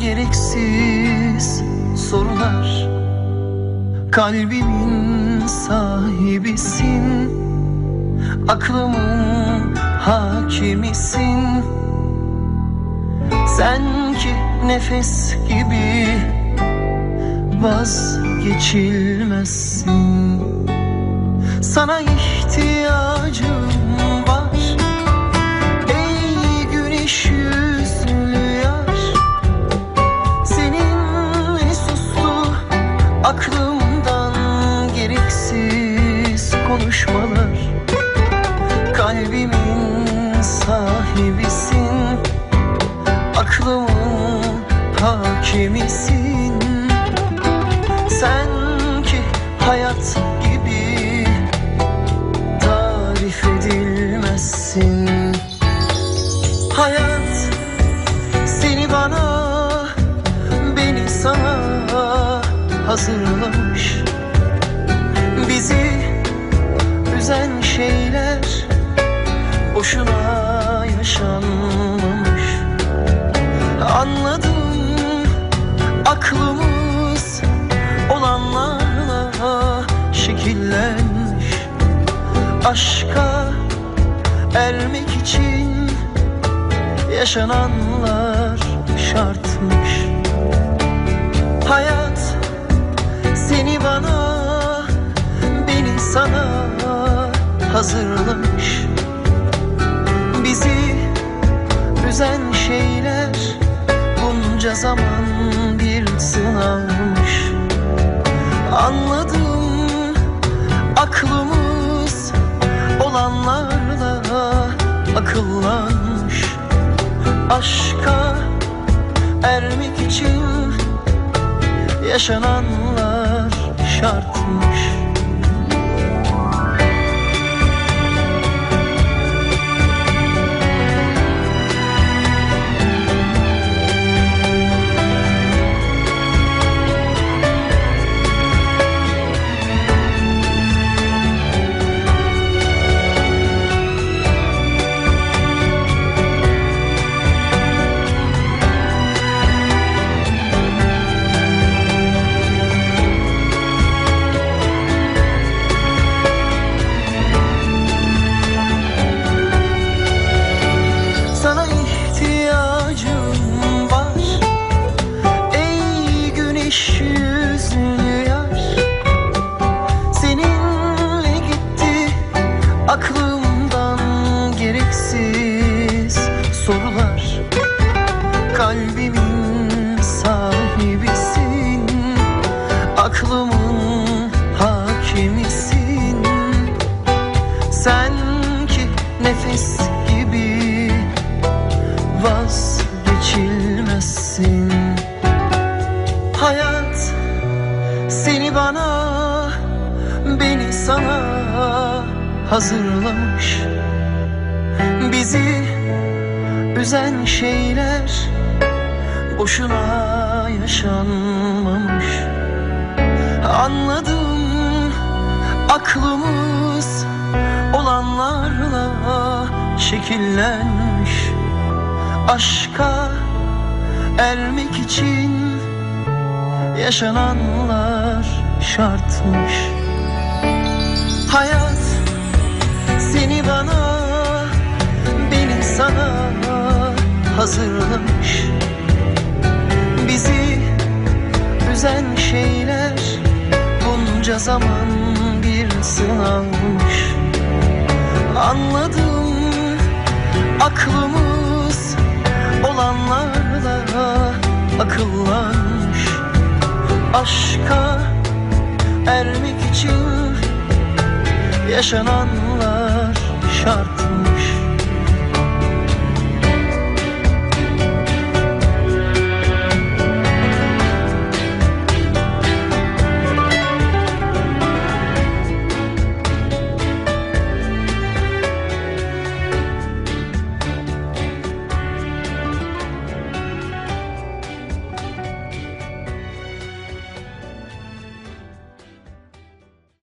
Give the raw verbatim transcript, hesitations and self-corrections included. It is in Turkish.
gereksiz sorular. Kalbimin sahibisin, aklımın hakimisin. Sen ki nefes gibi vazgeçilmezsin. Sana ihtiyacım var ey güneş yüzlü yar. Seninle suslu aklımdan gereksiz konuşmalar. Kalbimin sahibisin, aklımın hakimisin. Sen ki hayat gibi tarif edilmezsin. Hayat seni bana, beni sana hazırlamış. Bizi üzen şeyler boşuna yaşanmamış. Anladım, aklımız olanlarla şekillenmiş. Aşka ermek için yaşananlar şartmış. Hayat seni bana, beni sana hazırlamış. Bizi üzen şeyler bunca zaman bir sınavmış. Anladım, aklımız olanlarla akıllanmış. Aşka ermek için yaşananlar şartmış. Aklımdan gereksiz sorular. Kalbimin sahibisin, aklımın hakimisin. Sen ki nefes gibi vazgeçilmezsin. Hayat seni bana, beni sana hazırlamış. Bizi üzen şeyler boşuna yaşanmamış. Anladım, aklımız olanlarla şekillenmiş. Aşka ermek için yaşananlar şartmış. Hayat seni bana, beni sana hazırlamış. Bizi üzen şeyler bunca zaman bir sınavmış. Anladım, aklımız olanlarla akıllanmış. Aşka ermek için yaşananlar şart.